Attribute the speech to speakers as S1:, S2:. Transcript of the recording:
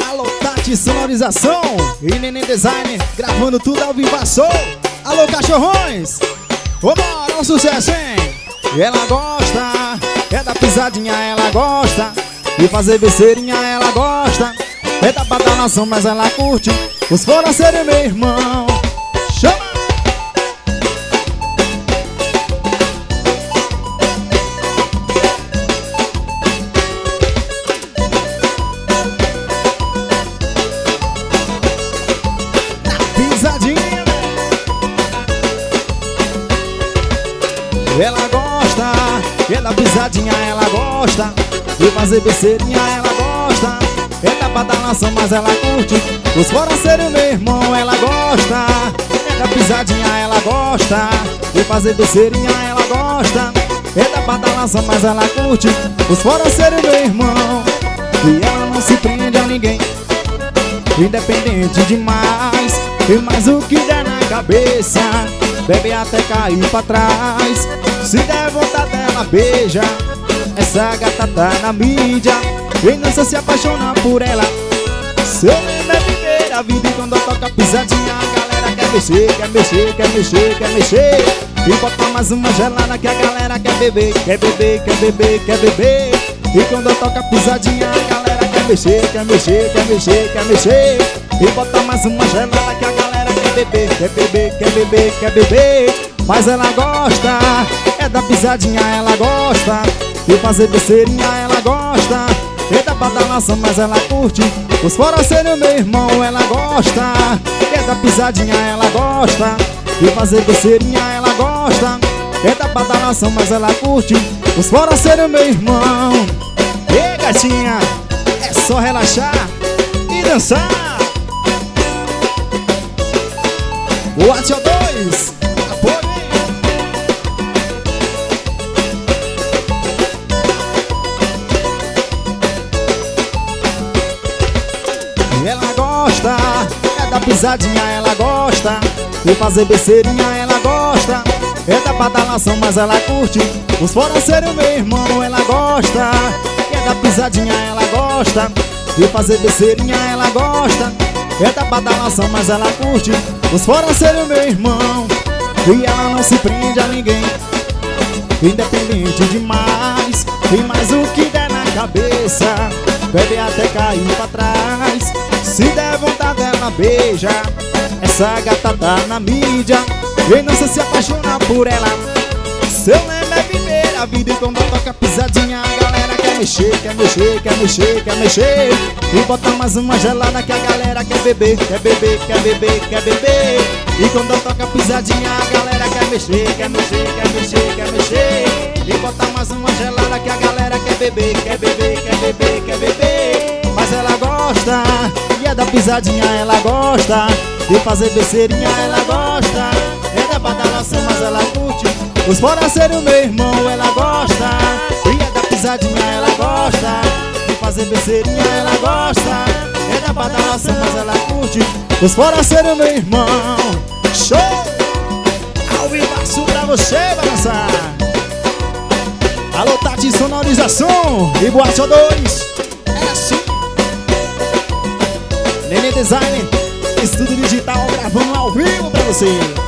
S1: Alô, Tati Sonorização e Neném Design, gravando tudo ao vivaço. Alô, cachorrões, vambora, é um sucesso, hein? Ela gosta, é da pisadinha, ela gosta, de fazer besteirinha, ela gosta, é da badalação, mas ela curte os foraceiros, meu irmão. Chama! Ela gosta, ela pisadinha, ela gosta, de fazer besteirinha, ela gosta, é da badalação, mas ela curte os foraceiros, meu irmão. Ela gosta, é da pisadinha, ela gosta, de fazer besteirinha, ela gosta, é da badalação, mas ela curte os foraceiros, meu irmão. E ela não se prende a ninguém, independente demais, e mais o que der na cabeça, bebe até cair pra trás. Se der vontade ela beija, essa gata tá na mídia, e não se apaixonar por ela. Seu lema é viver a vida, e quando toca pisadinha a galera quer mexer, quer mexer, quer mexer, quer mexer. E bota mais uma gelada que a galera quer beber, quer beber, quer beber, quer beber. E quando toca pisadinha a galera quer mexer, quer mexer, quer mexer, quer mexer. E bota mais uma gelada que a galera quer beber, quer beber, quer beber, quer beber. Mas ela gosta, é da pisadinha, ela gosta, de fazer besteirinha, ela gosta, é da badalação, mas ela curte os foraceiros, meu irmão. Ela gosta, é da pisadinha, ela gosta, de fazer besteirinha, ela gosta, é da badalação, mas ela curte os foraceiros, meu irmão. Ei, gatinha, é só relaxar e dançar. O ATO2, apoio. Ela gosta, é da pisadinha, ela gosta, de fazer besteirinha, ela gosta, é da badalação, mas ela curte os foraceiros, meu irmão. Ela gosta, é da pisadinha, ela gosta, de fazer besteirinha, ela gosta, é da badalação, mas ela curte os foraceiros, meu irmão. E ela não se prende a ninguém, independente demais, e mais o que der na cabeça, bebe até cair pra trás. Se der vontade ela beija, essa gata tá na mídia, e não se apaixonar por ela. Seu lema é viver a vida, e quando toca pisadinha a galera quer mexer, quer mexer, quer mexer, quer mexer. E bota mais uma gelada que a galera quer beber, quer beber, quer beber, quer beber. E quando toca pisadinha a galera quer mexer, quer mexer, quer mexer, quer mexer. E bota mais uma gelada que a galera quer beber, quer beber, quer beber, quer beber. Mas ela gosta, e é da pisadinha, ela gosta, de fazer besteirinha, ela gosta, é da badalação, mas ela curte os foraceiros, meu irmão. Ela gosta, e é da pisadinha, ela gosta, de fazer besteirinha, ela gosta, é da badalação, mas ela curte os foraceiros, meu irmão. Show! Ao vivaço pra você balançar. Alô, Tati Sonorização e Boate O2. É assim. Neném Design, estúdio digital, gravando ao vivo pra você.